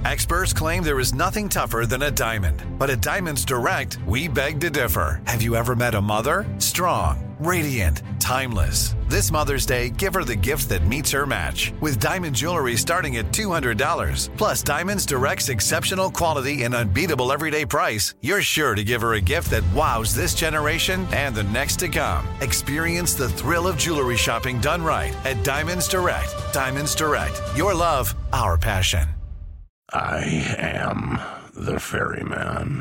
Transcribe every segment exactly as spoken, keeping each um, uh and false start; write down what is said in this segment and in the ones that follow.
Experts claim there is nothing tougher than a diamond. But at Diamonds Direct, we beg to differ. Have you ever met a mother? Strong, radiant, timeless. This Mother's Day, give her the gift that meets her match. With diamond jewelry starting at two hundred dollars. Plus Diamonds Direct's exceptional quality and unbeatable everyday price, you're sure to give her a gift that wows this generation and the next to come. Experience the thrill of jewelry shopping done right at Diamonds Direct. Diamonds Direct. Your love, our passion. I am the ferryman.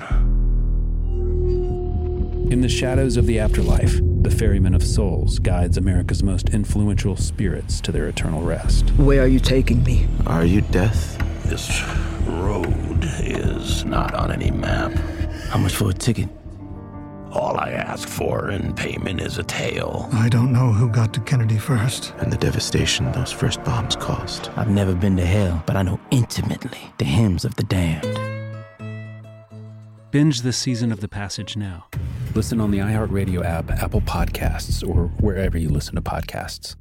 In the shadows of the afterlife, the Ferryman of Souls guides America's most influential spirits to their eternal rest. Where are you taking me? Are you death? This road is not on any map. How much for a ticket? All I ask for in payment is a tale. I don't know who got to Kennedy first. And the devastation those first bombs caused. I've never been to hell, but I know intimately the hymns of the damned. Binge this season of The Passage now. Listen on the iHeartRadio app, Apple Podcasts, or wherever you listen to podcasts.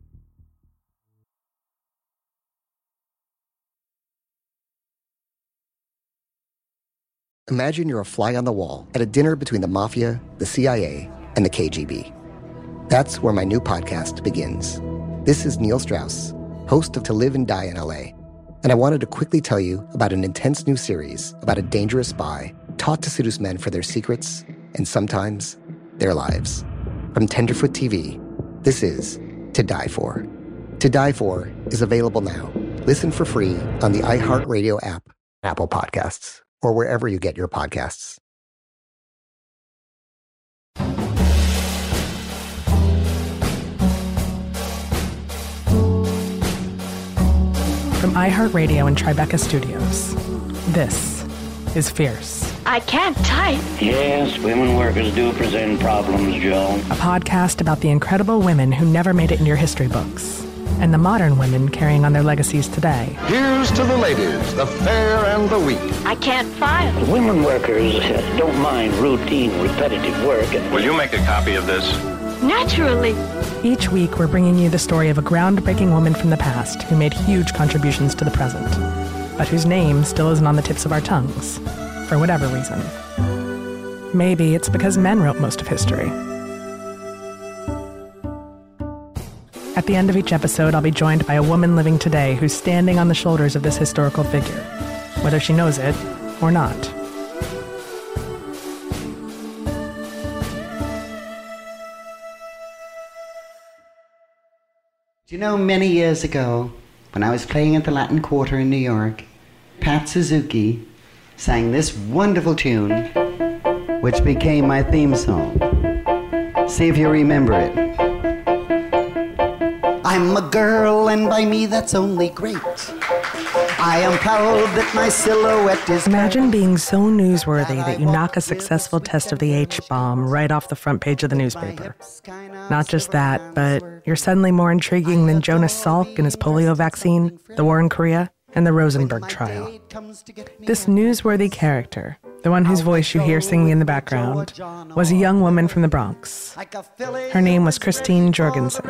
Imagine you're a fly on the wall at a dinner between the Mafia, the C I A, and the K G B. That's where my new podcast begins. This is Neil Strauss, host of To Live and Die in L A, and I wanted to quickly tell you about an intense new series about a dangerous spy taught to seduce men for their secrets and sometimes their lives. From Tenderfoot T V, this is To Die For. To Die For is available now. Listen for free on the iHeartRadio app, Apple Podcasts, or wherever you get your podcasts. From iHeartRadio and Tribeca Studios, this is Fierce. I can't type. Yes, women workers do present problems, Joan. A podcast about the incredible women who never made it in your history books, and the modern women carrying on their legacies today. Here's to the ladies, the fair and the weak. I can't file. Women workers don't mind routine, repetitive work. And will you make a copy of this? Naturally. Each week, we're bringing you the story of a groundbreaking woman from the past who made huge contributions to the present, but whose name still isn't on the tips of our tongues, for whatever reason. Maybe it's because men wrote most of history. At the end of each episode, I'll be joined by a woman living today who's standing on the shoulders of this historical figure, whether she knows it or not. Do you know, many years ago, when I was playing at the Latin Quarter in New York, Pat Suzuki sang this wonderful tune, which became my theme song. See if you remember it. I'm a girl, and by me that's only great. I am proud that my silhouette is... Imagine being so newsworthy that you knock a successful test of the H-bomb right off the front page of the newspaper. Not just that, but you're suddenly more intriguing than Jonas Salk and his polio vaccine, the war in Korea, and the Rosenberg trial. This newsworthy character, the one whose voice you hear singing in the background, was a young woman from the Bronx. Her name was Christine Jorgensen.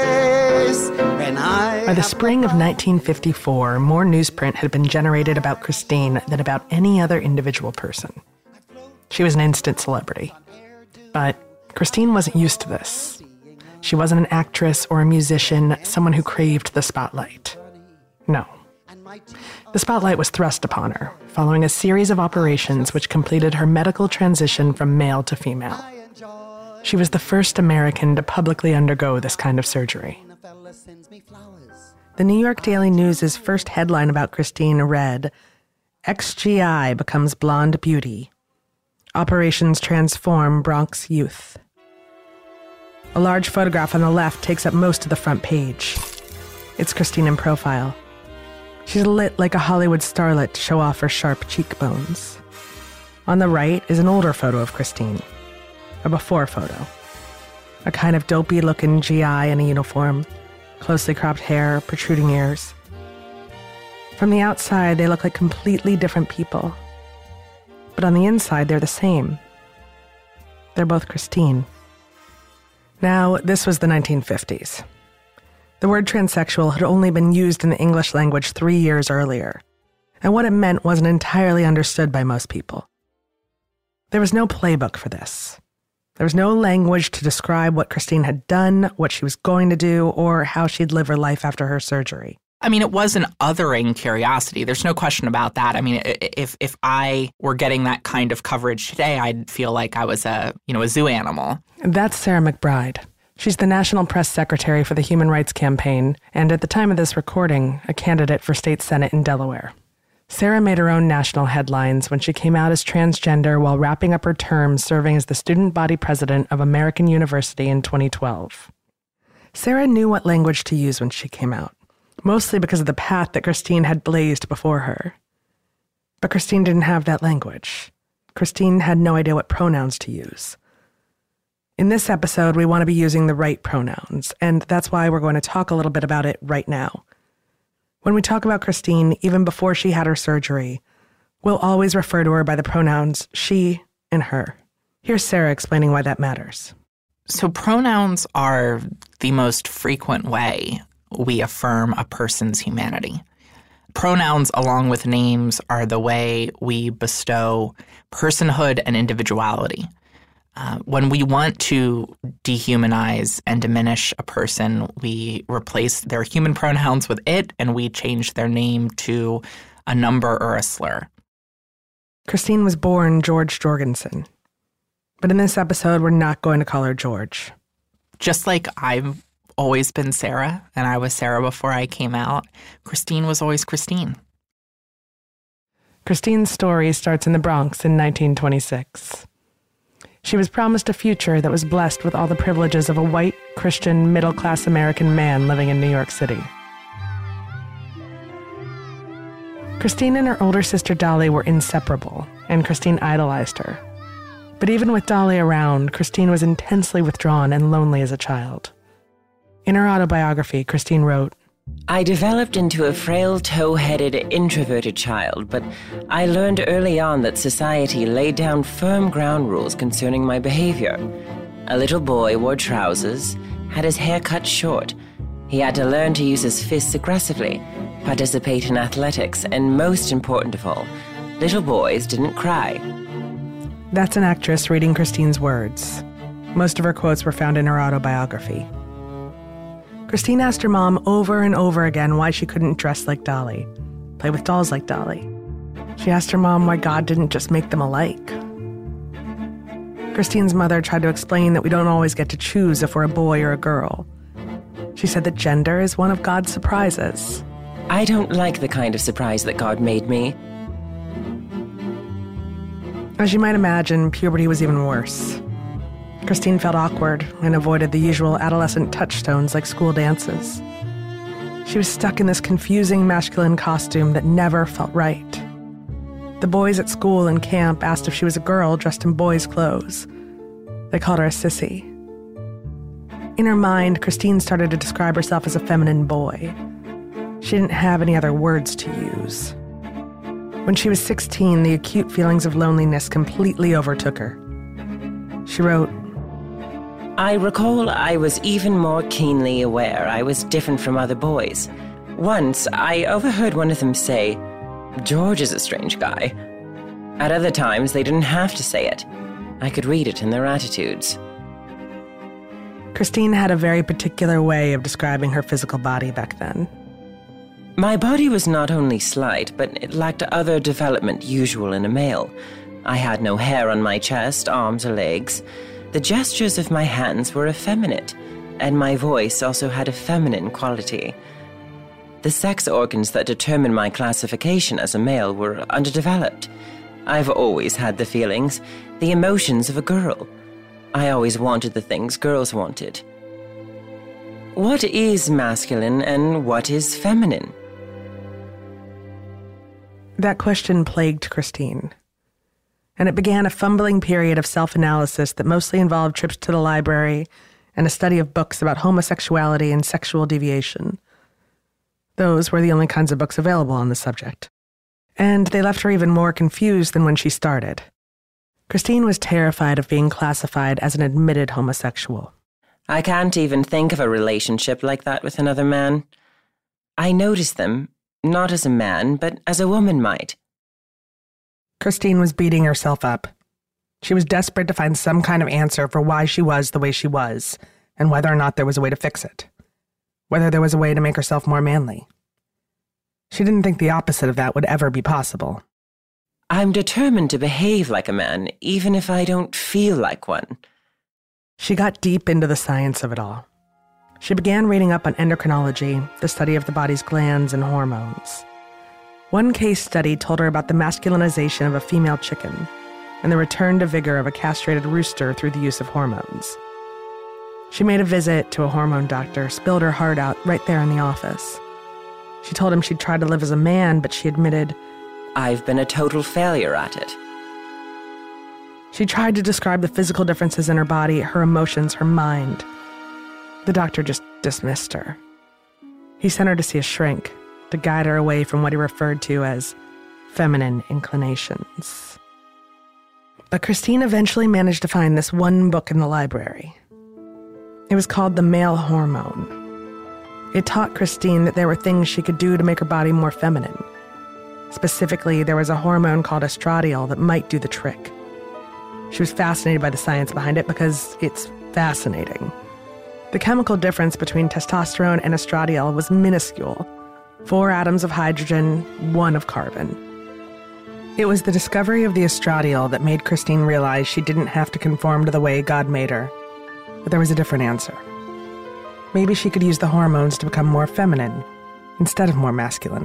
By the spring of nineteen fifty-four, more newsprint had been generated about Christine than about any other individual person. She was an instant celebrity. But Christine wasn't used to this. She wasn't an actress or a musician, someone who craved the spotlight. No. The spotlight was thrust upon her, following a series of operations which completed her medical transition from male to female. She was the first American to publicly undergo this kind of surgery. The New York Daily News's first headline about Christine read, X G I becomes blonde beauty. Operations transform Bronx youth. A large photograph on the left takes up most of the front page. It's Christine in profile. She's lit like a Hollywood starlet to show off her sharp cheekbones. On the right is an older photo of Christine, a before photo. A kind of dopey-looking G I in a uniform, closely cropped hair, protruding ears. From the outside, they look like completely different people. But on the inside, they're the same. They're both Christine. Now, this was the nineteen fifties. The word transsexual had only been used in the English language three years earlier, and what it meant wasn't entirely understood by most people. There was no playbook for this. There was no language to describe what Christine had done, what she was going to do, or how she'd live her life after her surgery. I mean, it was an othering curiosity. There's no question about that. I mean, if if I were getting that kind of coverage today, I'd feel like I was a, you know, a zoo animal. That's Sarah McBride. She's the National Press Secretary for the Human Rights Campaign, and at the time of this recording, a candidate for state senate in Delaware. Sarah made her own national headlines when she came out as transgender while wrapping up her term serving as the student body president of American University in twenty twelve. Sarah knew what language to use when she came out, mostly because of the path that Christine had blazed before her. But Christine didn't have that language. Christine had no idea what pronouns to use. In this episode, we want to be using the right pronouns, and that's why we're going to talk a little bit about it right now. When we talk about Christine, even before she had her surgery, we'll always refer to her by the pronouns she and her. Here's Sarah explaining why that matters. So pronouns are the most frequent way we affirm a person's humanity. Pronouns, along with names, are the way we bestow personhood and individuality. Uh, when we want to dehumanize and diminish a person, we replace their human pronouns with it, and we change their name to a number or a slur. Christine was born George Jorgensen. But in this episode, we're not going to call her George. Just like I've always been Sarah, and I was Sarah before I came out, Christine was always Christine. Christine's story starts in the Bronx in nineteen twenty-six. She was promised a future that was blessed with all the privileges of a white, Christian, middle-class American man living in New York City. Christine and her older sister Dolly were inseparable, and Christine idolized her. But even with Dolly around, Christine was intensely withdrawn and lonely as a child. In her autobiography, Christine wrote, I developed into a frail, tow-headed, introverted child, but I learned early on that society laid down firm ground rules concerning my behavior. A little boy wore trousers, had his hair cut short. He had to learn to use his fists aggressively, participate in athletics, and most important of all, little boys didn't cry. That's an actress reading Christine's words. Most of her quotes were found in her autobiography. Christine asked her mom over and over again why she couldn't dress like Dolly, play with dolls like Dolly. She asked her mom why God didn't just make them alike. Christine's mother tried to explain that we don't always get to choose if we're a boy or a girl. She said that gender is one of God's surprises. I don't like the kind of surprise that God made me. As you might imagine, puberty was even worse. Christine felt awkward and avoided the usual adolescent touchstones like school dances. She was stuck in this confusing masculine costume that never felt right. The boys at school and camp asked if she was a girl dressed in boys' clothes. They called her a sissy. In her mind, Christine started to describe herself as a feminine boy. She didn't have any other words to use. When she was sixteen, the acute feelings of loneliness completely overtook her. She wrote, I recall I was even more keenly aware I was different from other boys. Once, I overheard one of them say, George is a strange guy. At other times, they didn't have to say it. I could read it in their attitudes. Christine had a very particular way of describing her physical body back then. My body was not only slight, but it lacked other development usual in a male. I had no hair on my chest, arms, or legs. The gestures of my hands were effeminate, and my voice also had a feminine quality. The sex organs that determine my classification as a male were underdeveloped. I've always had the feelings, the emotions of a girl. I always wanted the things girls wanted. What is masculine and what is feminine? That question plagued Christine. And it began a fumbling period of self-analysis that mostly involved trips to the library and a study of books about homosexuality and sexual deviation. Those were the only kinds of books available on the subject. And they left her even more confused than when she started. Christine was terrified of being classified as an admitted homosexual. I can't even think of a relationship like that with another man. I notice them, Not as a man, but as a woman might. Christine was beating herself up. She was desperate to find some kind of answer for why she was the way she was, and whether or not there was a way to fix it. Whether there was a way to make herself more manly. She didn't think the opposite of that would ever be possible. I'm determined to behave like a man, even if I don't feel like one. She got deep into the science of it all. She began reading up on endocrinology, the study of the body's glands and hormones. One case study told her about the masculinization of a female chicken and the return to vigor of a castrated rooster through the use of hormones. She made a visit to a hormone doctor, spilled her heart out right there in the office. She told him she'd tried to live as a man, but she admitted, I've been a total failure at it. She tried to describe the physical differences in her body, her emotions, her mind. The doctor just dismissed her. He sent her to see a shrink to guide her away from what he referred to as feminine inclinations. But Christine eventually managed to find this one book in the library. It was called The Male Hormone. It taught Christine that there were things she could do to make her body more feminine. Specifically, there was a hormone called estradiol that might do the trick. She was fascinated by the science behind it because it's fascinating. The chemical difference between testosterone and estradiol was minuscule. Four atoms of hydrogen, one of carbon. It was the discovery of the estradiol that made Christine realize she didn't have to conform to the way God made her. But there was a different answer. Maybe she could use the hormones to become more feminine instead of more masculine.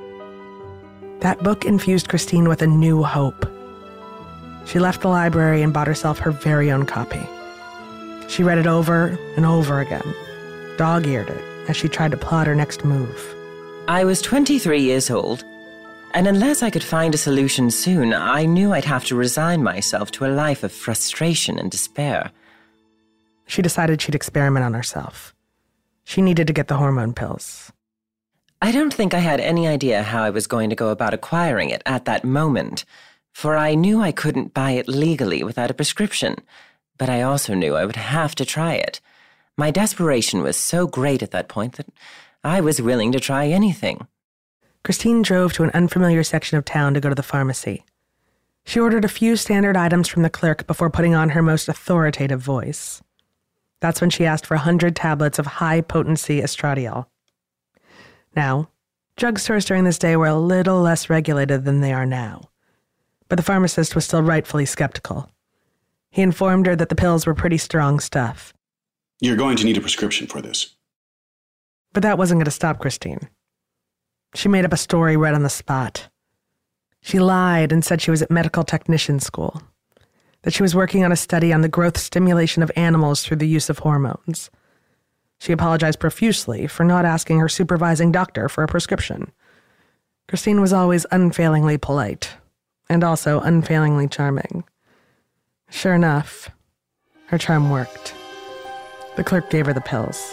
That book infused Christine with a new hope. She left the library and bought herself her very own copy. She read it over and over again, dog-eared it as she tried to plot her next move. I was twenty-three years old, and unless I could find a solution soon, I knew I'd have to resign myself to a life of frustration and despair. She decided she'd experiment on herself. She needed to get the hormone pills. I don't think I had any idea how I was going to go about acquiring it at that moment, for I knew I couldn't buy it legally without a prescription, but I also knew I would have to try it. My desperation was so great at that point that I was willing to try anything. Christine drove to an unfamiliar section of town to go to the pharmacy. She ordered a few standard items from the clerk before putting on her most authoritative voice. That's when she asked for a hundred tablets of high-potency estradiol. Now, drugstores during this day were a little less regulated than they are now, but the pharmacist was still rightfully skeptical. He informed her that the pills were pretty strong stuff. You're going to need a prescription for this. But that wasn't going to stop Christine. She made up a story right on the spot. She lied and said she was at medical technician school, that she was working on a study on the growth stimulation of animals through the use of hormones. She apologized profusely for not asking her supervising doctor for a prescription. Christine was always unfailingly polite, and also unfailingly charming. Sure enough, her charm worked. The clerk gave her the pills.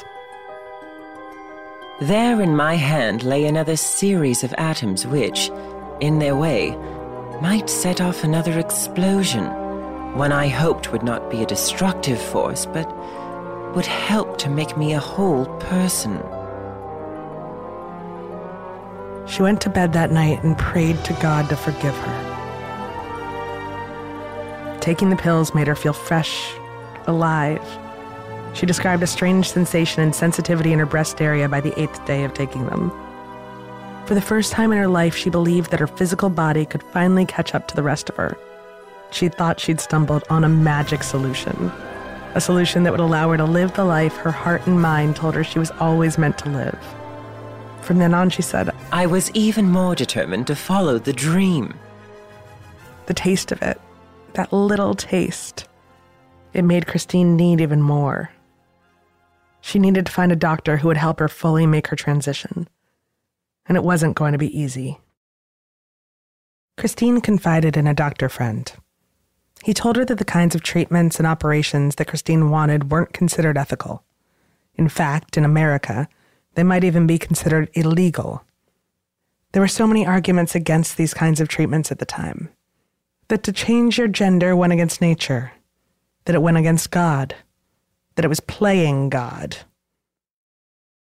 There in my hand lay another series of atoms which, in their way, might set off another explosion, one I hoped would not be a destructive force, but would help to make me a whole person. She went to bed that night and prayed to God to forgive her. Taking the pills made her feel fresh, alive. She described a strange sensation and sensitivity in her breast area by the eighth day of taking them. For the first time in her life, she believed that her physical body could finally catch up to the rest of her. She thought she'd stumbled on a magic solution. A solution that would allow her to live the life her heart and mind told her she was always meant to live. From then on, she said, I was even more determined to follow the dream. The taste of it, that little taste, it made Christine need even more. She needed to find a doctor who would help her fully make her transition. And it wasn't going to be easy. Christine confided in a doctor friend. He told her that the kinds of treatments and operations that Christine wanted weren't considered ethical. In fact, in America, they might even be considered illegal. There were so many arguments against these kinds of treatments at the time. That to change your gender went against nature. That it went against God. That it was playing God.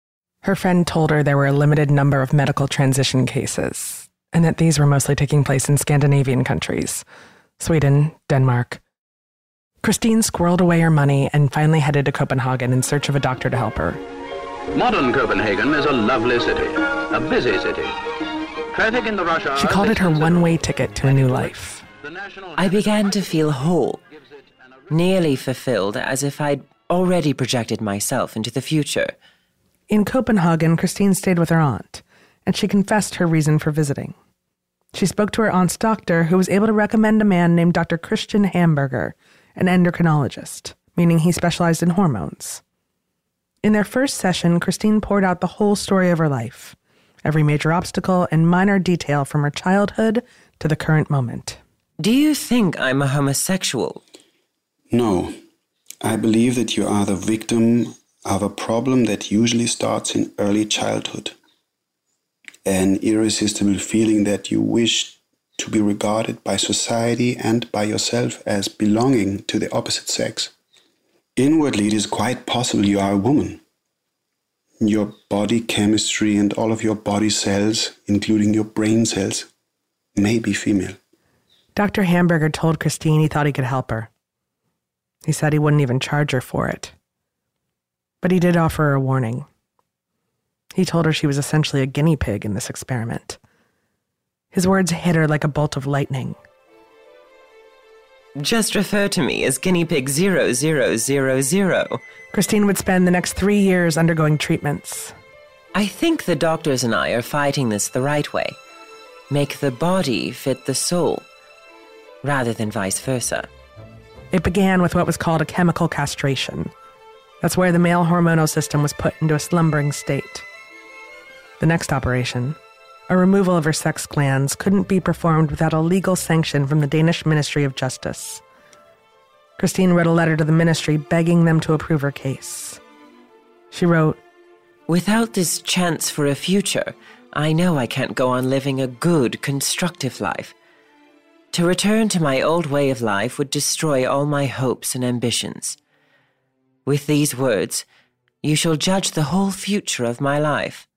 Her friend told her there were a limited number of medical transition cases, and that these were mostly taking place in Scandinavian countries, Sweden, Denmark. Christine squirreled away her money and finally headed to Copenhagen in search of a doctor to help her. Modern Copenhagen is a lovely city, a busy city. Traffic in the rush hour. She called it her one-way ticket to a new life. I began to feel whole, nearly fulfilled, as if I'd already projected myself into the future. In Copenhagen, Christine stayed with her aunt, and she confessed her reason for visiting. She spoke to her aunt's doctor, who was able to recommend a man named Doctor Christian Hamburger, an endocrinologist, meaning he specialized in hormones. In their first session, Christine poured out the whole story of her life, every major obstacle and minor detail from her childhood to the current moment. Do you think I'm a homosexual? No. I believe that you are the victim of a problem that usually starts in early childhood. An irresistible feeling that you wish to be regarded by society and by yourself as belonging to the opposite sex. Inwardly, it is quite possible you are a woman. Your body chemistry and all of your body cells, including your brain cells, may be female. Doctor Hamburger told Christine he thought he could help her. He said he wouldn't even charge her for it. But he did offer her a warning. He told her she was essentially a guinea pig in this experiment. His words hit her like a bolt of lightning. Just refer to me as guinea pig zero zero zero zero. Christine would spend the next three years undergoing treatments. I think the doctors and I are fighting this the right way. Make the body fit the soul, rather than vice versa. It began with what was called a chemical castration. That's where the male hormonal system was put into a slumbering state. The next operation, a removal of her sex glands, couldn't be performed without a legal sanction from the Danish Ministry of Justice. Christine wrote a letter to the ministry begging them to approve her case. She wrote, "Without this chance for a future, I know I can't go on living a good, constructive life. To return to my old way of life would destroy all my hopes and ambitions. With these words, you shall judge the whole future of my life."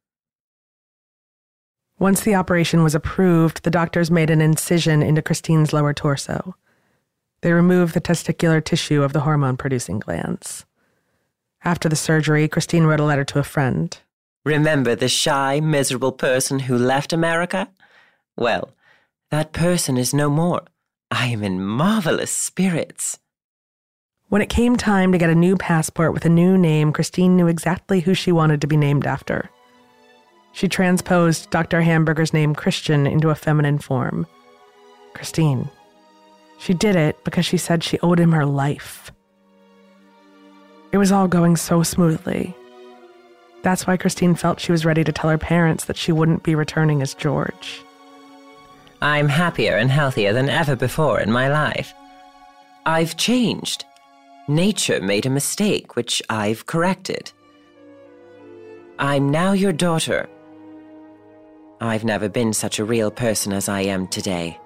Once the operation was approved, the doctors made an incision into Christine's lower torso. They removed the testicular tissue of the hormone-producing glands. After the surgery, Christine wrote a letter to a friend. Remember the shy, miserable person who left America? Well, that person is no more. I am in marvelous spirits. When it came time to get a new passport with a new name, Christine knew exactly who she wanted to be named after. She transposed Doctor Hamburger's name Christian into a feminine form. Christine. She did it because she said she owed him her life. It was all going so smoothly. That's why Christine felt she was ready to tell her parents that she wouldn't be returning as George. I'm happier and healthier than ever before in my life. I've changed. Nature made a mistake, which I've corrected. I'm now your daughter. I've never been such a real person as I am today.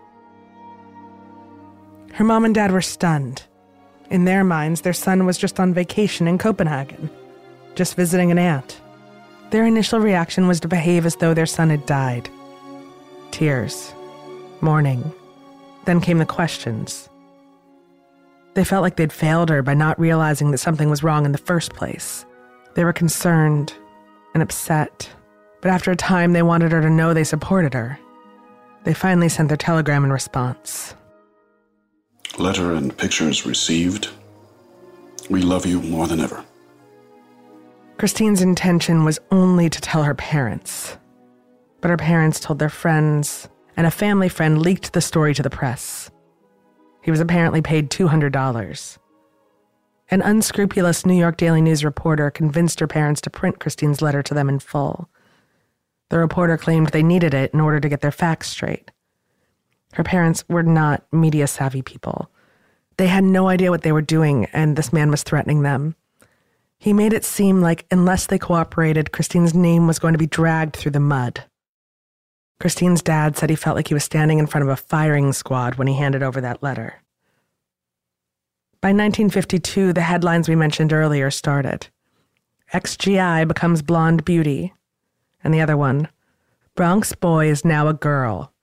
Her mom and dad were stunned. In their minds, their son was just on vacation in Copenhagen, just visiting an aunt. Their initial reaction was to behave as though their son had died. Tears, mourning. Then came the questions. They felt like they'd failed her by not realizing that something was wrong in the first place. They were concerned and upset, but after a time they wanted her to know they supported her. They finally sent their telegram in response. Letter and pictures received. We love you more than ever. Christine's intention was only to tell her parents, but her parents told their friends, and a family friend leaked the story to the press. He was apparently paid two hundred dollars. An unscrupulous New York Daily News reporter convinced her parents to print Christine's letter to them in full. The reporter claimed they needed it in order to get their facts straight. Her parents were not media-savvy people. They had no idea what they were doing, and this man was threatening them. He made it seem like unless they cooperated, Christine's name was going to be dragged through the mud. Christine's dad said he felt like he was standing in front of a firing squad when he handed over that letter. By nineteen fifty-two, the headlines we mentioned earlier started. X G I becomes blonde beauty. And the other one, Bronx boy is now a girl.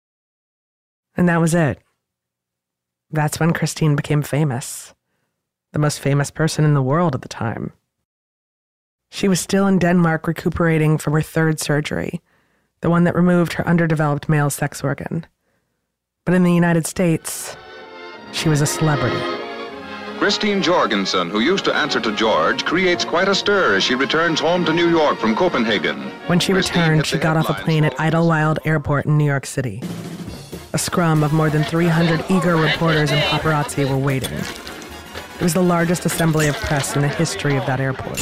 And that was it. That's when Christine became famous. The most famous person in the world at the time. She was still in Denmark recuperating from her third surgery, the one that removed her underdeveloped male sex organ. But in the United States, she was a celebrity. Christine Jorgensen, who used to answer to George, creates quite a stir as she returns home to New York from Copenhagen. When she returned, she got off a plane at Idlewild Airport in New York City. A scrum of more than three hundred eager reporters and paparazzi were waiting. It was the largest assembly of press in the history of that airport.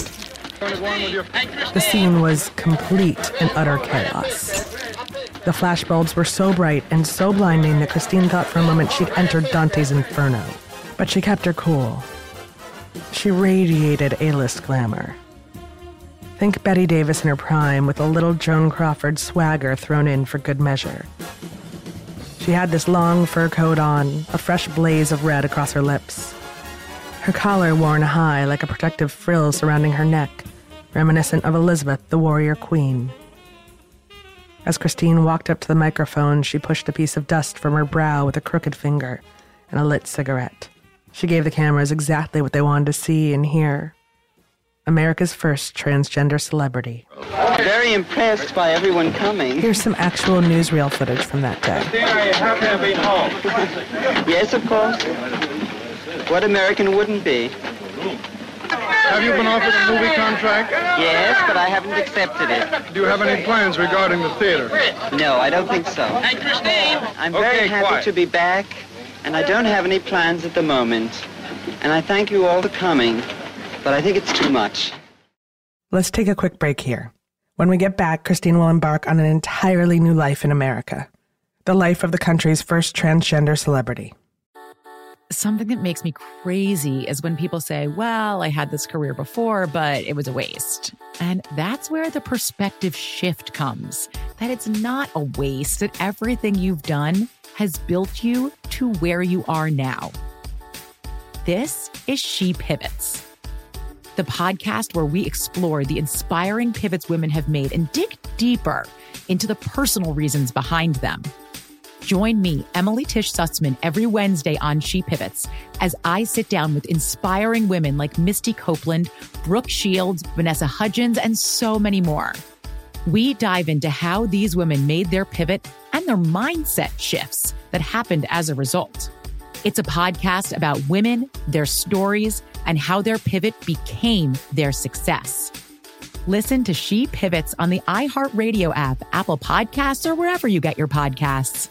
The scene was complete and utter chaos. The flashbulbs were so bright and so blinding that Christine thought for a moment she'd entered Dante's Inferno. But she kept her cool. She radiated A-list glamour. Think Bette Davis in her prime with a little Joan Crawford swagger thrown in for good measure. She had this long fur coat on, a fresh blaze of red across her lips. Her collar worn high like a protective frill surrounding her neck, reminiscent of Elizabeth, the warrior queen. As Christine walked up to the microphone, she pushed a piece of dust from her brow with a crooked finger and a lit cigarette. She gave the cameras exactly what they wanted to see and hear. America's first transgender celebrity. Very impressed by everyone coming. Here's some actual newsreel footage from that day. How can I be home? Yes, of course. What American wouldn't be? Have you been offered a movie contract? Yes, but I haven't accepted it. Do you have any plans regarding the theater? No, I don't think so. Hey, Christine! I'm very okay, happy quiet. to be back, and I don't have any plans at the moment. And I thank you all for coming, but I think it's too much. Let's take a quick break here. When we get back, Christine will embark on an entirely new life in America. The life of the country's first transgender celebrity. Something that makes me crazy is when people say, well, I had this career before, but it was a waste. And that's where the perspective shift comes, that it's not a waste, that everything you've done has built you to where you are now. This is She Pivots, the podcast where we explore the inspiring pivots women have made and dig deeper into the personal reasons behind them. Join me, Emily Tish Sussman, every Wednesday on She Pivots as I sit down with inspiring women like Misty Copeland, Brooke Shields, Vanessa Hudgens, and so many more. We dive into how these women made their pivot and their mindset shifts that happened as a result. It's a podcast about women, their stories, and how their pivot became their success. Listen to She Pivots on the iHeartRadio app, Apple Podcasts, or wherever you get your podcasts.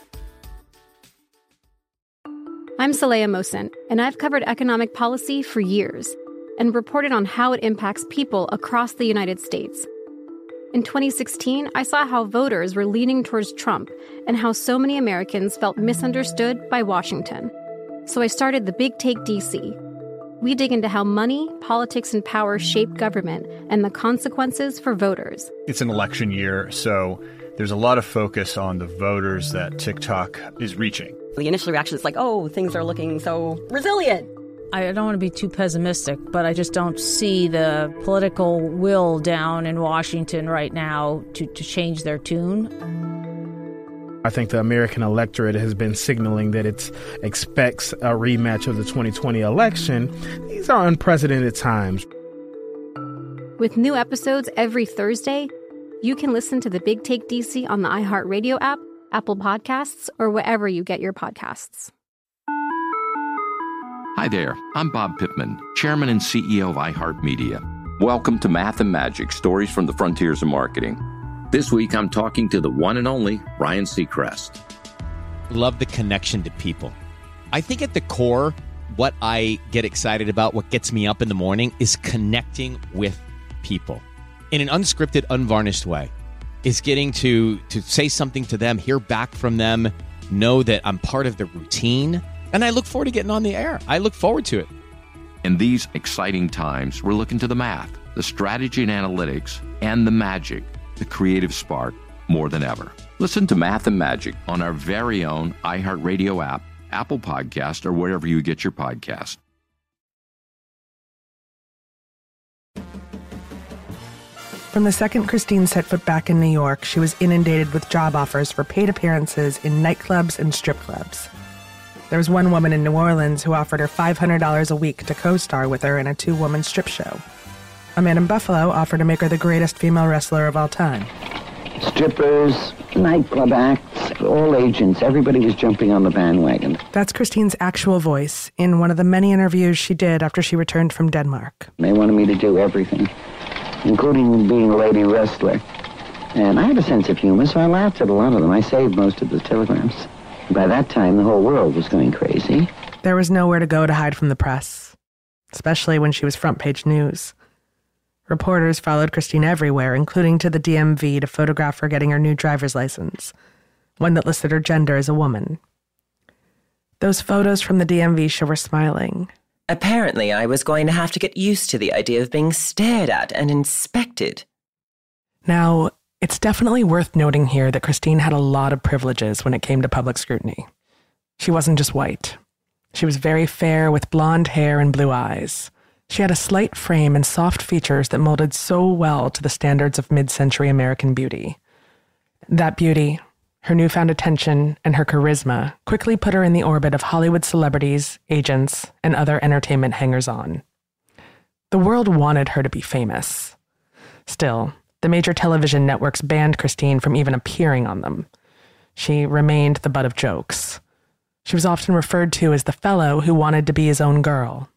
I'm Saleha Mohsen, and I've covered economic policy for years and reported on how it impacts people across the United States. In twenty sixteen, I saw how voters were leaning towards Trump and how so many Americans felt misunderstood by Washington. So I started The Big Take D C. We dig into how money, politics, and power shape government and the consequences for voters. It's an election year, so there's a lot of focus on the voters that TikTok is reaching. The initial reaction is like, oh, things are looking so resilient. I don't want to be too pessimistic, but I just don't see the political will down in Washington right now to, to change their tune. I think the American electorate has been signaling that it expects a rematch of the twenty twenty election. These are unprecedented times. With new episodes every Thursday, you can listen to The Big Take D C on the iHeartRadio app, Apple Podcasts, or wherever you get your podcasts. Hi there, I'm Bob Pittman, Chairman and C E O of iHeartMedia. Welcome to Math and Magic, Stories from the Frontiers of Marketing. This week, I'm talking to the one and only Ryan Seacrest. Love the connection to people. I think at the core, what I get excited about, what gets me up in the morning, is connecting with people in an unscripted, unvarnished way. Is getting to to say something to them, hear back from them, know that I'm part of the routine, and I look forward to getting on the air. I look forward to it. In these exciting times, we're looking to the math, the strategy and analytics, and the magic, the creative spark, more than ever. Listen to Math and Magic on our very own iHeartRadio app, Apple Podcast, or wherever you get your podcast. From the second Christine set foot back in New York, she was inundated with job offers for paid appearances in nightclubs and strip clubs. There was one woman in New Orleans who offered her five hundred dollars a week to co-star with her in a two-woman strip show. A man in Buffalo offered to make her the greatest female wrestler of all time. Strippers, nightclub acts, all agents, everybody was jumping on the bandwagon. That's Christine's actual voice in one of the many interviews she did after she returned from Denmark. They wanted me to do everything, including being a lady wrestler. And I had a sense of humor, so I laughed at a lot of them. I saved most of the telegrams. By that time, the whole world was going crazy. There was nowhere to go to hide from the press, especially when she was front-page news. Reporters followed Christine everywhere, including to the D M V to photograph her getting her new driver's license, one that listed her gender as a woman. Those photos from the D M V show her smiling. Apparently, I was going to have to get used to the idea of being stared at and inspected. Now, it's definitely worth noting here that Christine had a lot of privileges when it came to public scrutiny. She wasn't just white. She was very fair with blonde hair and blue eyes. She had a slight frame and soft features that molded so well to the standards of mid-century American beauty. That beauty, her newfound attention, and her charisma quickly put her in the orbit of Hollywood celebrities, agents, and other entertainment hangers-on. The world wanted her to be famous. Still, the major television networks banned Christine from even appearing on them. She remained the butt of jokes. She was often referred to as the fellow who wanted to be his own girl.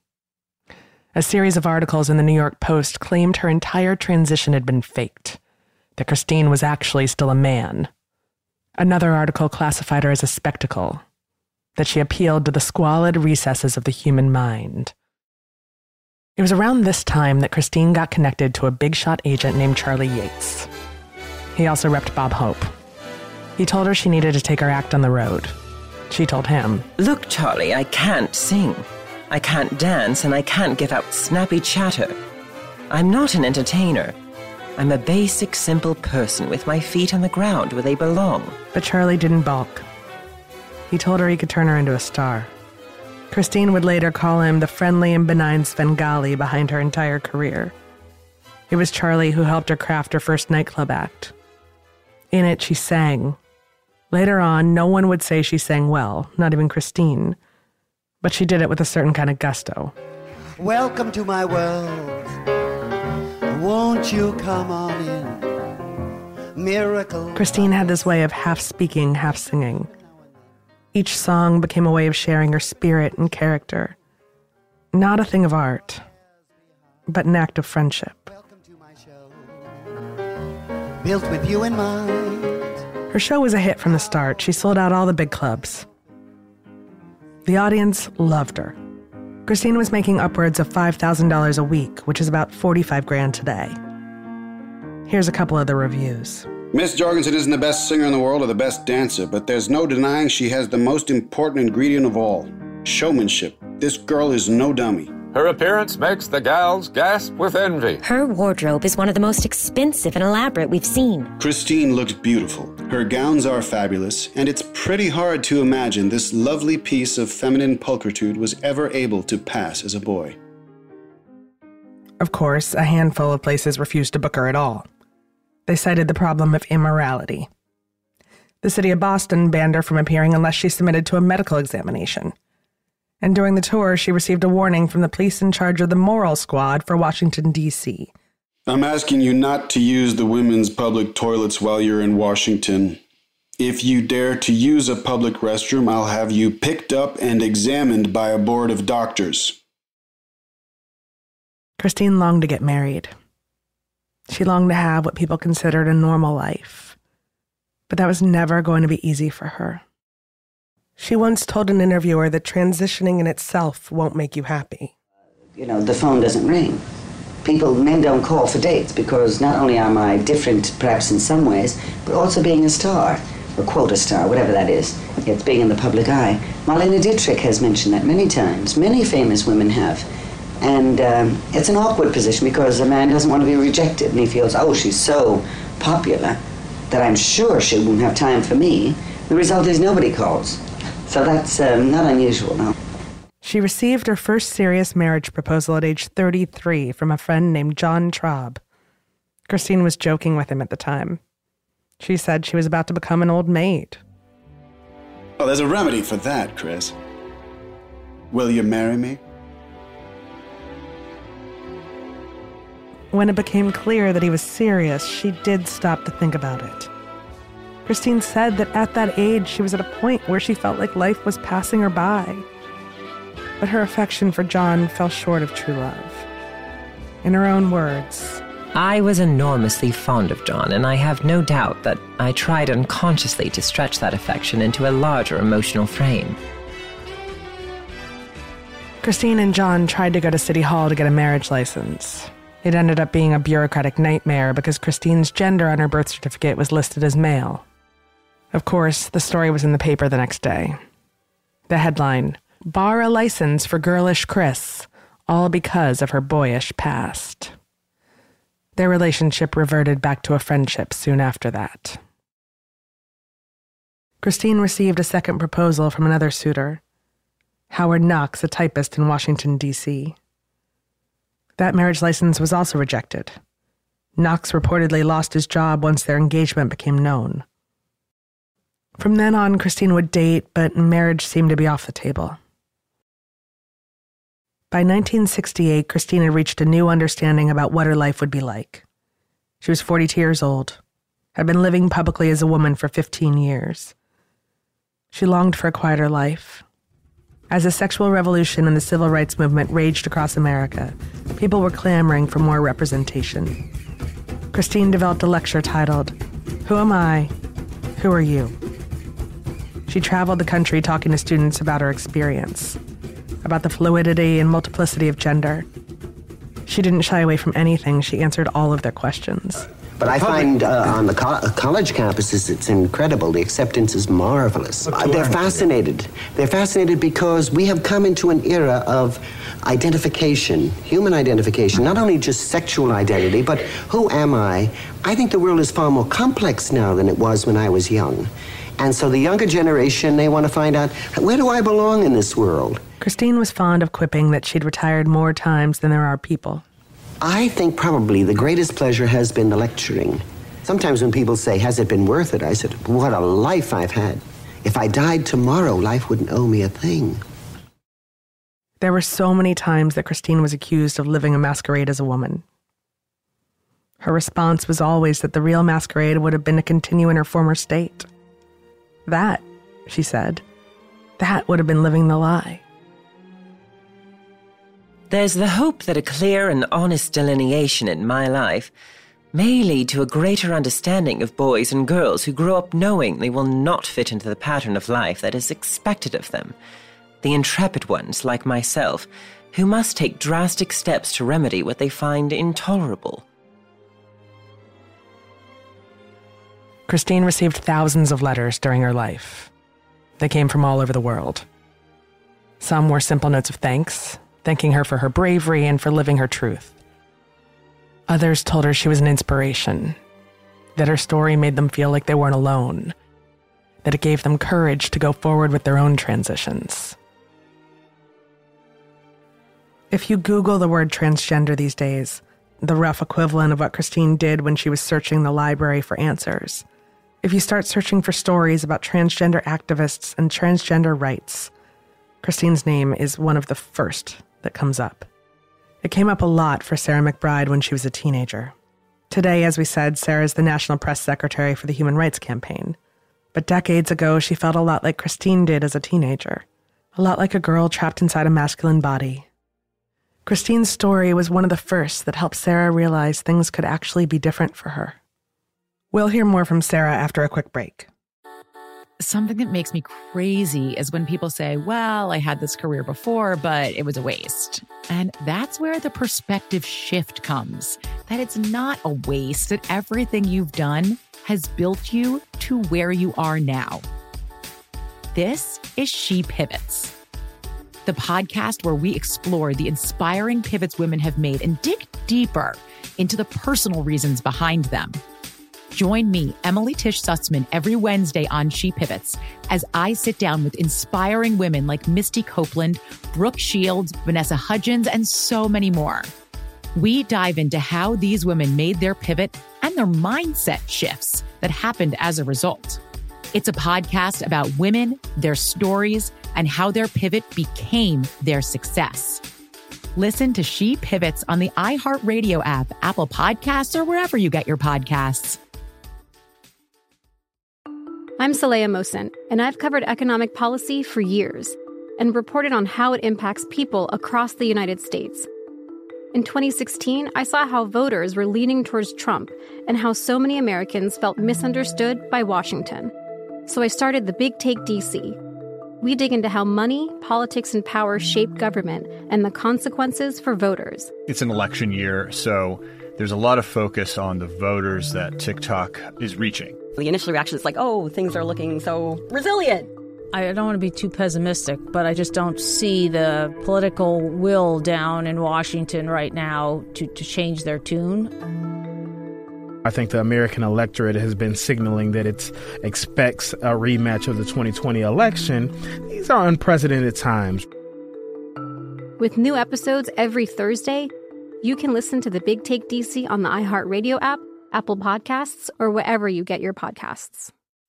A series of articles in the New York Post claimed her entire transition had been faked, that Christine was actually still a man. Another article classified her as a spectacle, that she appealed to the squalid recesses of the human mind. It was around this time that Christine got connected to a big-shot agent named Charlie Yates. He also repped Bob Hope. He told her she needed to take her act on the road. She told him, "Look, Charlie, I can't sing. I can't dance, and I can't give out snappy chatter. I'm not an entertainer. I'm a basic, simple person with my feet on the ground where they belong." But Charlie didn't balk. He told her he could turn her into a star. Christine would later call him the friendly and benign Svengali behind her entire career. It was Charlie who helped her craft her first nightclub act. In it, she sang. Later on, no one would say she sang well, not even Christine. But she did it with a certain kind of gusto. Welcome to my world. Won't you come on in? Miracle. Christine had this way of half speaking, half singing. Each song became a way of sharing her spirit and character. Not a thing of art, but an act of friendship. Welcome to my show. Built with you in mind. Her show was a hit from the start. She sold out all the big clubs. The audience loved her. Christine was making upwards of five thousand dollars a week, which is about forty-five grand today. Here's a couple of the reviews. Miss Jorgensen isn't the best singer in the world or the best dancer, but there's no denying she has the most important ingredient of all, showmanship. This girl is no dummy. Her appearance makes the gals gasp with envy. Her wardrobe is one of the most expensive and elaborate we've seen. Christine looks beautiful. Her gowns are fabulous, and it's pretty hard to imagine this lovely piece of feminine pulchritude was ever able to pass as a boy. Of course, a handful of places refused to book her at all. They cited the problem of immorality. The city of Boston banned her from appearing unless she submitted to a medical examination. And during the tour, she received a warning from the police in charge of the moral squad for Washington, D C I'm asking you not to use the women's public toilets while you're in Washington. If you dare to use a public restroom, I'll have you picked up and examined by a board of doctors. Christine longed to get married. She longed to have what people considered a normal life. But that was never going to be easy for her. She once told an interviewer that transitioning in itself won't make you happy. You know, the phone doesn't ring. People, men don't call for dates because not only am I different, perhaps in some ways, but also being a star, or quota star, whatever that is. It's being in the public eye. Marlene Dietrich has mentioned that many times. Many famous women have. And um, it's an awkward position because a man doesn't want to be rejected, and he feels, oh, she's so popular that I'm sure she won't have time for me. The result is nobody calls. So that's um, not unusual, no. She received her first serious marriage proposal at age thirty-three from a friend named John Traub. Christine was joking with him at the time. She said she was about to become an old maid. Well, there's a remedy for that, Chris. Will you marry me? When it became clear that he was serious, she did stop to think about it. Christine said that at that age, she was at a point where she felt like life was passing her by. But her affection for John fell short of true love. In her own words, I was enormously fond of John, and I have no doubt that I tried unconsciously to stretch that affection into a larger emotional frame. Christine and John tried to go to City Hall to get a marriage license. It ended up being a bureaucratic nightmare because Christine's gender on her birth certificate was listed as male. Of course, the story was in the paper the next day. The headline, "Bar a license for girlish Chris, all because of her boyish past." Their relationship reverted back to a friendship soon after that. Christine received a second proposal from another suitor, Howard Knox, a typist in Washington, D C That marriage license was also rejected. Knox reportedly lost his job once their engagement became known. From then on, Christine would date, but marriage seemed to be off the table. By nineteen sixty-eight, Christine had reached a new understanding about what her life would be like. She was forty-two years old, had been living publicly as a woman for fifteen years. She longed for a quieter life. As the sexual revolution and the civil rights movement raged across America, people were clamoring for more representation. Christine developed a lecture titled, "Who Am I? Who Are You?" She traveled the country talking to students about her experience, about the fluidity and multiplicity of gender. She didn't shy away from anything. She answered all of their questions. But I find uh, on the co- college campuses, it's incredible. The acceptance is marvelous. Uh, they're fascinated. They're fascinated because we have come into an era of identification, human identification, not only just sexual identity, but who am I? I think the world is far more complex now than it was when I was young. And so the younger generation, they want to find out, where do I belong in this world? Christine was fond of quipping that she'd retired more times than there are people. I think probably the greatest pleasure has been the lecturing. Sometimes when people say, has it been worth it? I said, what a life I've had. If I died tomorrow, life wouldn't owe me a thing. There were so many times that Christine was accused of living a masquerade as a woman. Her response was always that the real masquerade would have been to continue in her former state. That, she said, that would have been living the lie. There's the hope that a clear and honest delineation in my life may lead to a greater understanding of boys and girls who grow up knowing they will not fit into the pattern of life that is expected of them. The intrepid ones, like myself, who must take drastic steps to remedy what they find intolerable. Christine received thousands of letters during her life. They came from all over the world. Some were simple notes of thanks, thanking her for her bravery and for living her truth. Others told her she was an inspiration, that her story made them feel like they weren't alone, that it gave them courage to go forward with their own transitions. If you Google the word transgender these days, the rough equivalent of what Christine did when she was searching the library for answers, if you start searching for stories about transgender activists and transgender rights, Christine's name is one of the first that comes up. It came up a lot for Sarah McBride when she was a teenager. Today, as we said, Sarah's the National Press Secretary for the Human Rights Campaign. But decades ago, she felt a lot like Christine did as a teenager, a lot like a girl trapped inside a masculine body. Christine's story was one of the first that helped Sarah realize things could actually be different for her. We'll hear more from Sarah after a quick break. Something that makes me crazy is when people say, well, I had this career before, but it was a waste. And that's where the perspective shift comes, that it's not a waste, that everything you've done has built you to where you are now. This is She Pivots, the podcast where we explore the inspiring pivots women have made and dig deeper into the personal reasons behind them. Join me, Emily Tish Sussman, every Wednesday on She Pivots as I sit down with inspiring women like Misty Copeland, Brooke Shields, Vanessa Hudgens, and so many more. We dive into how these women made their pivot and their mindset shifts that happened as a result. It's a podcast about women, their stories, and how their pivot became their success. Listen to She Pivots on the iHeartRadio app, Apple Podcasts, or wherever you get your podcasts. I'm Saleha Mohsin, and I've covered economic policy for years and reported on how it impacts people across the United States. In twenty sixteen, I saw how voters were leaning towards Trump and how so many Americans felt misunderstood by Washington. So I started The Big Take D C. We dig into how money, politics, and power shape government and the consequences for voters. It's an election year, so there's a lot of focus on the voters that TikTok is reaching. The initial reaction is like, oh, things are looking so resilient. I don't want to be too pessimistic, but I just don't see the political will down in Washington right now to, to change their tune. I think the American electorate has been signaling that it expects a rematch of the twenty twenty election. These are unprecedented times. With new episodes every Thursday, you can listen to The Big Take D C on the iHeartRadio app, Apple Podcasts, or wherever you get your podcasts.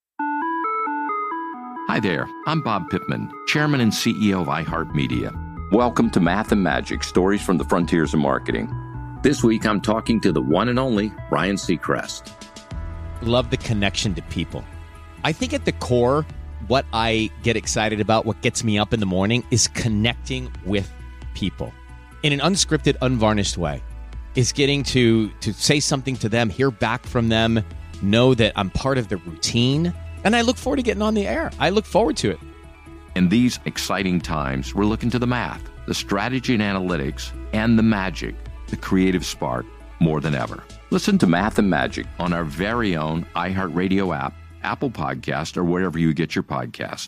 Hi there, I'm Bob Pittman, Chairman and C E O of iHeartMedia. Welcome to Math and Magic, Stories from the Frontiers of Marketing. This week, I'm talking to the one and only Ryan Seacrest. Love the connection to people. I think at the core, what I get excited about, what gets me up in the morning, is connecting with people in an unscripted, unvarnished way. Is getting to to say something to them, hear back from them, know that I'm part of the routine. And I look forward to getting on the air. I look forward to it. In these exciting times, we're looking to the math, the strategy and analytics, and the magic, the creative spark, more than ever. Listen to Math and Magic on our very own iHeartRadio app, Apple Podcast, or wherever you get your podcast.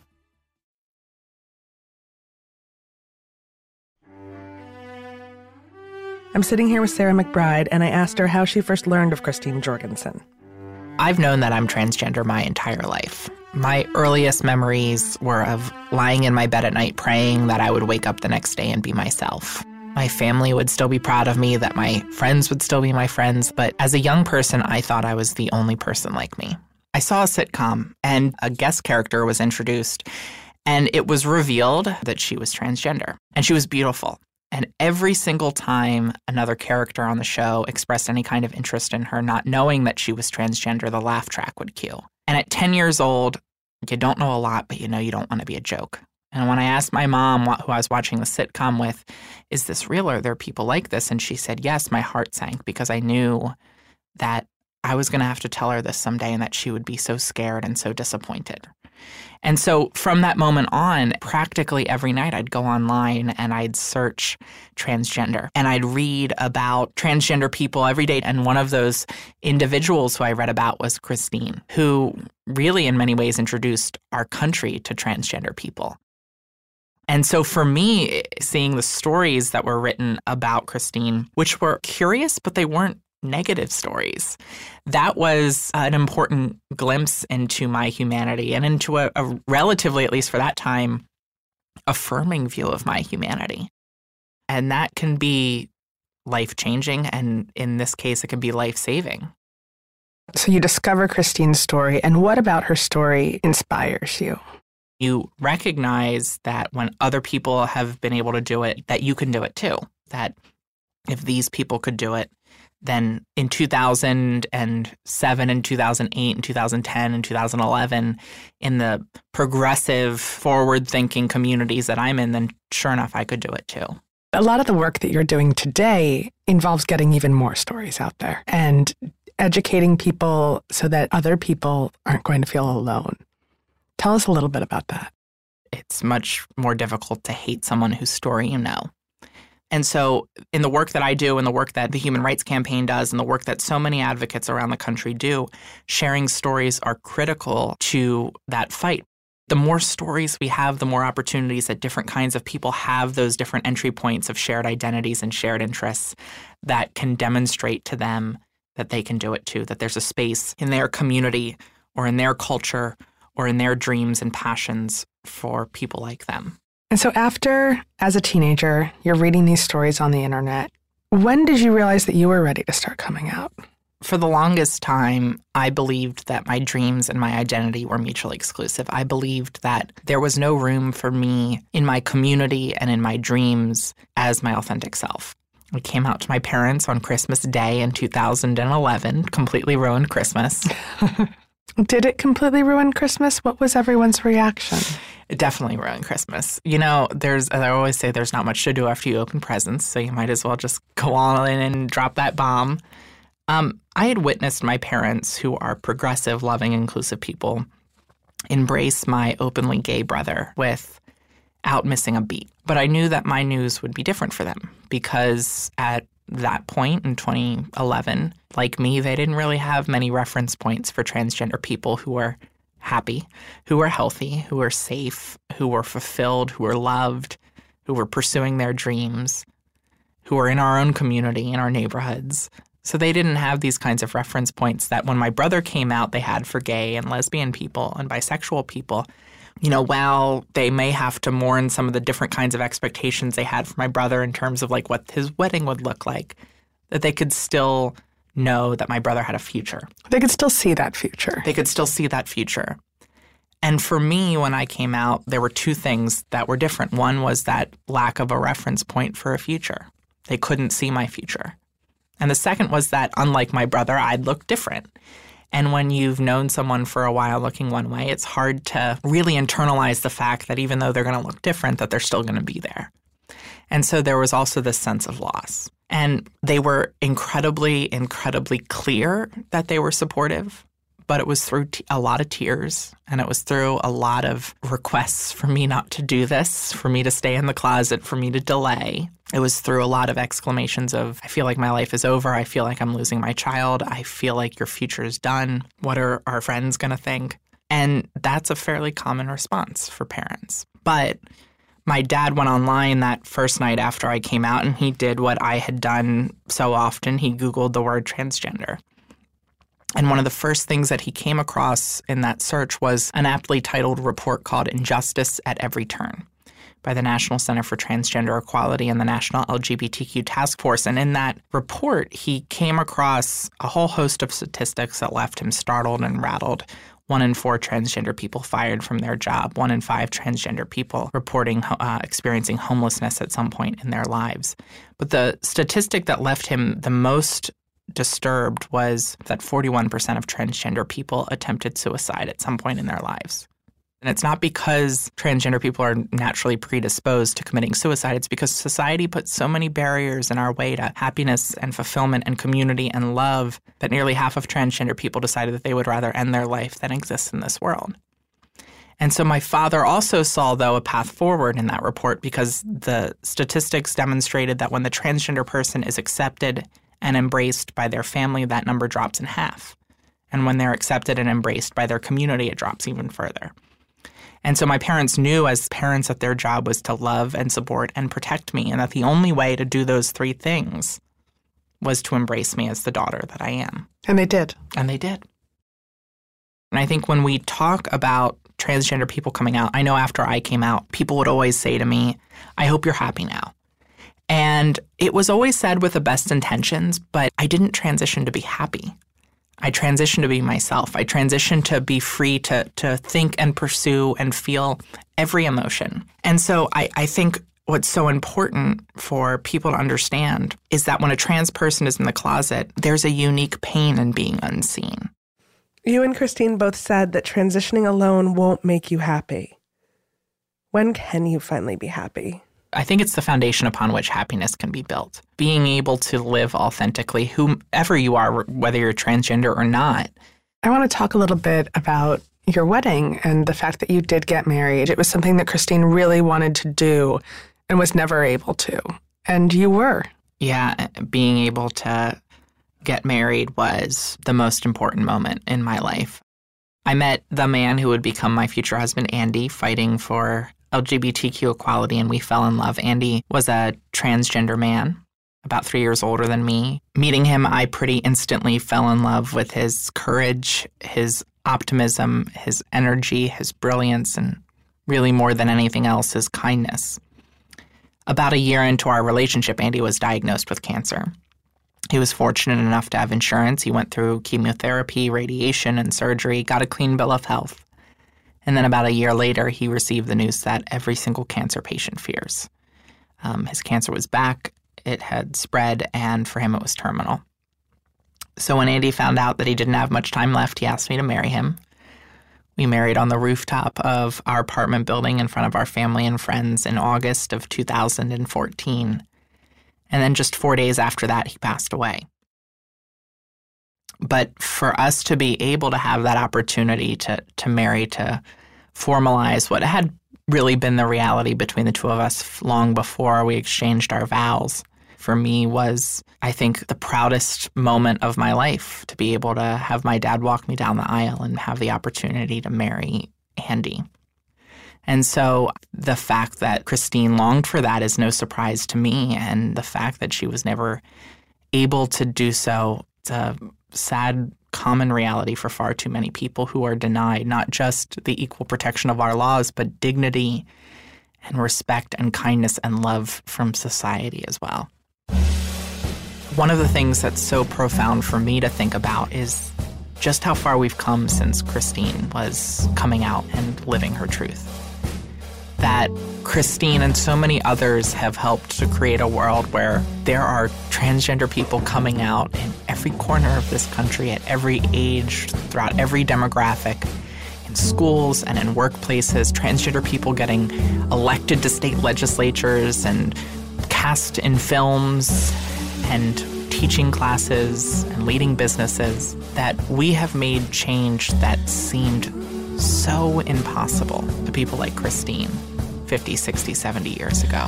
I'm sitting here with Sarah McBride, and I asked her how she first learned of Christine Jorgensen. I've known that I'm transgender my entire life. My earliest memories were of lying in my bed at night praying that I would wake up the next day and be myself. My family would still be proud of me, that my friends would still be my friends, but as a young person, I thought I was the only person like me. I saw a sitcom, and a guest character was introduced, and it was revealed that she was transgender, and she was beautiful. And every single time another character on the show expressed any kind of interest in her, not knowing that she was transgender, the laugh track would cue. And at ten years old, you don't know a lot, but you know you don't want to be a joke. And when I asked my mom, who I was watching the sitcom with, is this real? Are there people like this? And she said, yes, my heart sank because I knew that I was going to have to tell her this someday and that she would be so scared and so disappointed. And so from that moment on, practically every night I'd go online and I'd search transgender and I'd read about transgender people every day. And one of those individuals who I read about was Christine, who really in many ways introduced our country to transgender people. And so for me, seeing the stories that were written about Christine, which were curious, but they weren't negative stories, that was an important glimpse into my humanity and into a, a relatively, at least for that time, affirming view of my humanity. And that can be life-changing, and in this case, it can be life-saving. So you discover Christine's story, and what about her story inspires you? You recognize that when other people have been able to do it, that you can do it too. That if these people could do it, then in two thousand seven and two thousand eight and two thousand ten and two thousand eleven, in the progressive, forward-thinking communities that I'm in, then sure enough, I could do it too. A lot of the work that you're doing today involves getting even more stories out there and educating people so that other people aren't going to feel alone. Tell us a little bit about that. It's much more difficult to hate someone whose story you know. And so in the work that I do and the work that the Human Rights Campaign does and the work that so many advocates around the country do, sharing stories are critical to that fight. The more stories we have, the more opportunities that different kinds of people have those different entry points of shared identities and shared interests that can demonstrate to them that they can do it too, that there's a space in their community or in their culture or in their dreams and passions for people like them. And so after, as a teenager, you're reading these stories on the internet, When did you realize that you were ready to start coming out? For the longest time, I believed that my dreams and my identity were mutually exclusive. I believed that there was no room for me in my community and in my dreams as my authentic self. I came out to my parents on Christmas Day in two thousand eleven, completely ruined Christmas. Did it completely ruin Christmas? What was everyone's reaction? It definitely ruined Christmas. You know, there's, as I always say, there's not much to do after you open presents, so you might as well just go on in and drop that bomb. Um, I had witnessed my parents, who are progressive, loving, inclusive people, embrace my openly gay brother without missing a beat. But I knew that my news would be different for them because at that point in twenty eleven, like me, they didn't really have many reference points for transgender people who were happy, who were healthy, who were safe, who were fulfilled, who were loved, who were pursuing their dreams, who were in our own community, in our neighborhoods. So they didn't have these kinds of reference points that when my brother came out, they had for gay and lesbian people and bisexual people. You know, while they may have to mourn some of the different kinds of expectations they had for my brother in terms of like what his wedding would look like, that they could still know that my brother had a future. They could still see that future. They could still see that future. And for me, when I came out, there were two things that were different. One was that lack of a reference point for a future. They couldn't see my future. And the second was that, unlike my brother, I'd look different. And when you've known someone for a while looking one way, it's hard to really internalize the fact that even though they're going to look different, that they're still going to be there. And so there was also this sense of loss. And they were incredibly, incredibly clear that they were supportive, but it was through t- a lot of tears, and it was through a lot of requests for me not to do this, for me to stay in the closet, for me to delay. It was through a lot of exclamations of, I feel like my life is over. I feel like I'm losing my child. I feel like your future is done. What are our friends going to think? And that's a fairly common response for parents. But my dad went online that first night after I came out, and he did what I had done so often. He Googled the word transgender. And one of the first things that he came across in that search was an aptly titled report called Injustice at Every Turn by the National Center for Transgender Equality and the National L G B T Q Task Force. And in that report, he came across a whole host of statistics that left him startled and rattled. One in four transgender people fired from their job. One in five transgender people reporting uh, experiencing homelessness at some point in their lives. But the statistic that left him the most disturbed was that forty-one percent of transgender people attempted suicide at some point in their lives. And it's not because transgender people are naturally predisposed to committing suicide. It's because society puts so many barriers in our way to happiness and fulfillment and community and love that nearly half of transgender people decided that they would rather end their life than exist in this world. And so my father also saw, though, a path forward in that report because the statistics demonstrated that when the transgender person is accepted and embraced by their family, that number drops in half. And when they're accepted and embraced by their community, it drops even further. And so my parents knew as parents that their job was to love and support and protect me, and that the only way to do those three things was to embrace me as the daughter that I am. And they did. And they did. And I think when we talk about transgender people coming out, I know after I came out, people would always say to me, I hope you're happy now. And it was always said with the best intentions, but I didn't transition to be happy. I transitioned to be myself. I transitioned to be free to to think and pursue and feel every emotion. And so I, I think what's so important for people to understand is that when a trans person is in the closet, there's a unique pain in being unseen. You and Christine both said that transitioning alone won't make you happy. When can you finally be happy? I think it's the foundation upon which happiness can be built. Being able to live authentically, whomever you are, whether you're transgender or not. I want to talk a little bit about your wedding and the fact that you did get married. It was something that Christine really wanted to do and was never able to. And you were. Yeah, being able to get married was the most important moment in my life. I met the man who would become my future husband, Andy, fighting for L G B T Q equality, and we fell in love. Andy was a transgender man, about three years older than me. Meeting him, I pretty instantly fell in love with his courage, his optimism, his energy, his brilliance, and really more than anything else, his kindness. About a year into our relationship, Andy was diagnosed with cancer. He was fortunate enough to have insurance. He went through chemotherapy, radiation, and surgery, got a clean bill of health. And then about a year later, he received the news that every single cancer patient fears. Um, his cancer was back, it had spread, and for him it was terminal. So when Andy found out that he didn't have much time left, he asked me to marry him. We married on the rooftop of our apartment building in front of our family and friends in August of two thousand fourteen. And then just four days after that, he passed away. But for us to be able to have that opportunity to to marry, to formalize what had really been the reality between the two of us long before we exchanged our vows, for me was, I think, the proudest moment of my life, to be able to have my dad walk me down the aisle and have the opportunity to marry Andy. And so the fact that Christine longed for that is no surprise to me, and the fact that she was never able to do so, it's a sad common reality for far too many people who are denied not just the equal protection of our laws, but dignity and respect and kindness and love from society as well. One of the things that's so profound for me to think about is just how far we've come since Christine was coming out and living her truth. That Christine and so many others have helped to create a world where there are transgender people coming out in every corner of this country, at every age, throughout every demographic, in schools and in workplaces, transgender people getting elected to state legislatures and cast in films and teaching classes and leading businesses, that we have made change that seemed so impossible to people like Christine fifty, sixty, seventy years ago.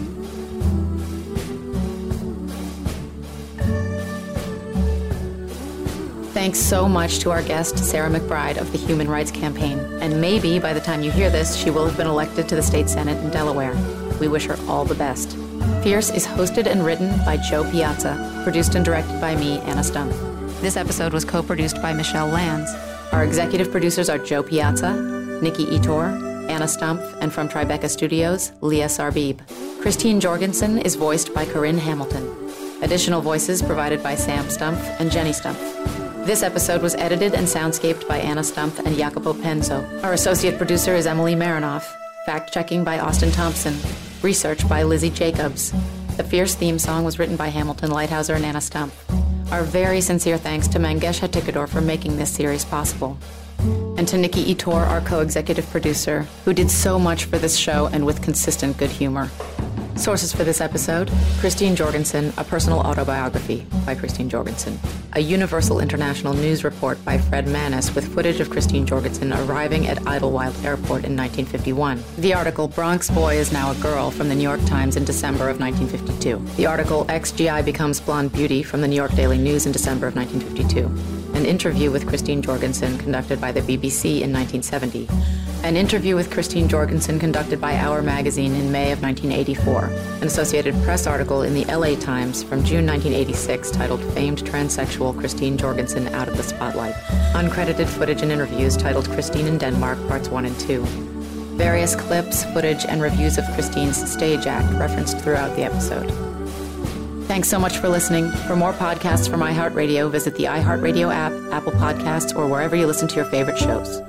Thanks so much to our guest, Sarah McBride of the Human Rights Campaign. And maybe by the time you hear this, she will have been elected to the state senate in Delaware. We wish her all the best. Fierce is hosted and written by Joe Piazza, produced and directed by me, Anna Stumpf. This episode was co-produced by Michelle Lanz. Our executive producers are Joe Piazza, Nikki Ettore, Anna Stumpf, and from Tribeca Studios, Leah Sarbib. Christine Jorgensen is voiced by Corinne Hamilton. Additional voices provided by Sam Stumpf and Jenny Stumpf. This episode was edited and soundscaped by Anna Stumpf and Jacopo Penzo. Our associate producer is Emily Marinoff. Fact-checking by Austin Thompson. Research by Lizzie Jacobs. The Fierce theme song was written by Hamilton Lighthouser and Anna Stumpf. Our very sincere thanks to Mangesh Hattikudur for making this series possible. And to Nikki Ettore, our co-executive producer, who did so much for this show and with consistent good humor. Sources for this episode: Christine Jorgensen, A Personal Autobiography by Christine Jorgensen. A Universal International News report by Fred Mannis with footage of Christine Jorgensen arriving at Idlewild Airport in nineteen fifty-one. The article Bronx Boy is Now a Girl from the New York Times in December of nineteen fifty-two. The article X G I Becomes Blonde Beauty from the New York Daily News in December of nineteen fifty-two. An interview with Christine Jorgensen conducted by the B B C in nineteen seventy. An interview with Christine Jorgensen conducted by Our Magazine in May of nineteen eighty-four. An Associated Press article in the L A Times from June nineteen eighty-six titled Famed Transsexual Christine Jorgensen Out of the Spotlight. Uncredited footage and interviews titled Christine in Denmark Parts one and two. Various clips, footage, and reviews of Christine's stage act referenced throughout the episode. Thanks so much for listening. For more podcasts from iHeartRadio, visit the iHeartRadio app, Apple Podcasts, or wherever you listen to your favorite shows.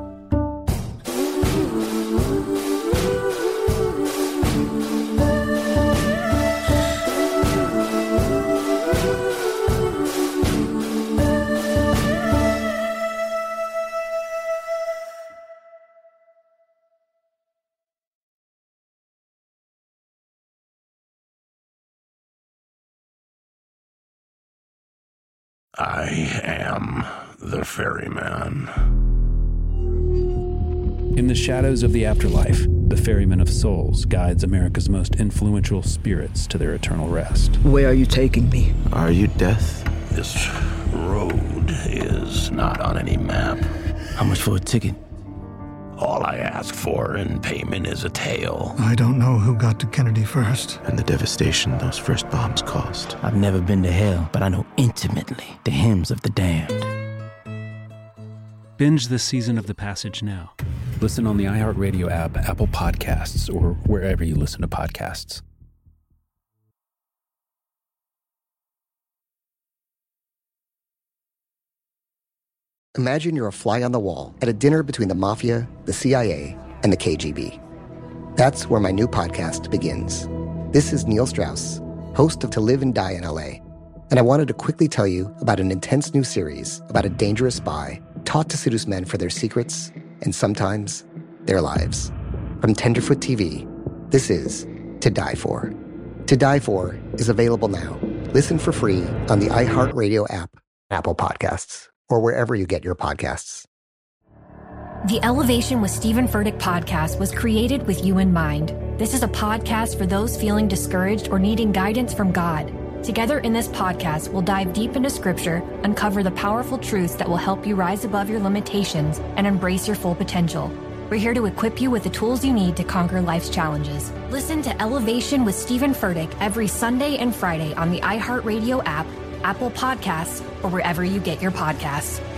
I am the ferryman. In the shadows of the afterlife, the Ferryman of Souls guides America's most influential spirits to their eternal rest. Where are you taking me? Are you death? This road is not on any map. How much for a ticket? All I ask for in payment is a tale. I don't know who got to Kennedy first. And the devastation those first bombs caused. I've never been to hell, but I know intimately the hymns of the damned. Binge this season of The Passage now. Listen on the iHeartRadio app, Apple Podcasts, or wherever you listen to podcasts. Imagine you're a fly on the wall at a dinner between the Mafia, the C I A, and the K G B. That's where my new podcast begins. This is Neil Strauss, host of To Live and Die in L A, and I wanted to quickly tell you about an intense new series about a dangerous spy taught to seduce men for their secrets and sometimes their lives. From Tenderfoot T V, this is To Die For. To Die For is available now. Listen for free on the iHeartRadio app, Apple Podcasts, or wherever you get your podcasts. The Elevation with Stephen Furtick podcast was created with you in mind. This is a podcast for those feeling discouraged or needing guidance from God. Together in this podcast, we'll dive deep into Scripture, uncover the powerful truths that will help you rise above your limitations and embrace your full potential. We're here to equip you with the tools you need to conquer life's challenges. Listen to Elevation with Stephen Furtick every Sunday and Friday on the iHeartRadio app, Apple Podcasts, or wherever you get your podcasts.